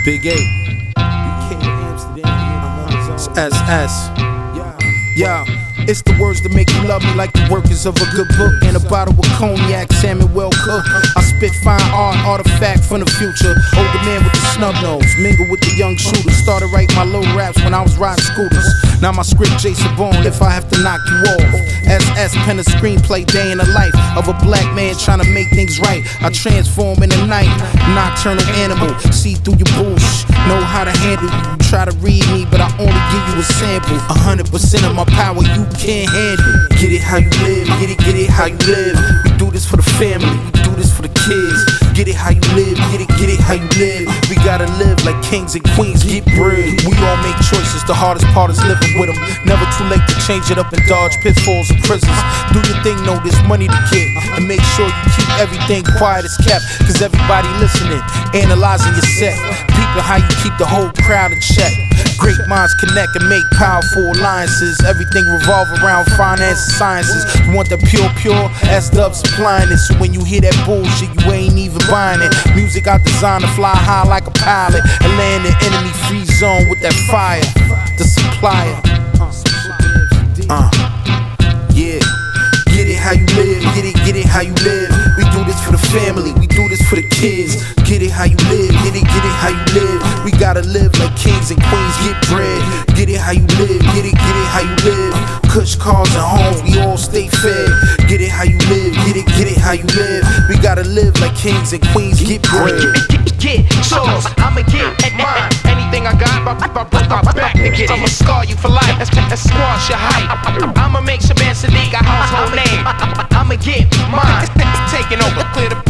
Big A. It's SS. Yeah. It's the words that make you love me, like the workings of a good book and a bottle of cognac, salmon well cooked. I spit fine art, artifact from the future. Older man with the snub nose, mingle with the young shooters. Started writing my little raps when I was riding scooters. Now my script Jason Bourne, if I have to knock you off. SS pen a screenplay, day in the life of a black man trying to make things right. I transform in the night, nocturnal animal. See through your bullshit, know how to handle you. Try to read me, but I only give you a sample. 100% of my power you can't handle. Get it how you live, get it how you live. We do this for the family, we do this for the kids. Get it how you live, get it how you live. We gotta live like kings and queens, get bread. We all make choices, the hardest part is living with them. Never too late to change it up and dodge pitfalls and prisons. Do your thing, know there's money to get. And make sure you keep everything quiet as kept. Cause everybody listening, analyzing your set. Peeping how you keep the whole crowd in check. Great minds connect and make powerful alliances. Everything revolve around finance and sciences. You want that pure, S-Dub supplying it. So when you hear that bullshit, you ain't even buying it. Music I designed to fly high like a pilot and land in enemy free zone with that fire. The supplier. Yeah. Get it how you live, get it how you live. We do this for the family, we do this for the kids. Get it how you live, get it how you live. We gotta live like kings and queens, get bread. Get it how you live, get it how you live. Cush cars and homes, we all stay fed. Get it how you live, get it how you live. We gotta live like kings and queens, get bread. Get yours, I'ma get mine. Anything I got, I broke my back to get it. I'ma scar you for life, and squash your hype. I'ma make Shaban Sadiq a household name. I'ma get mine, taking over, clear the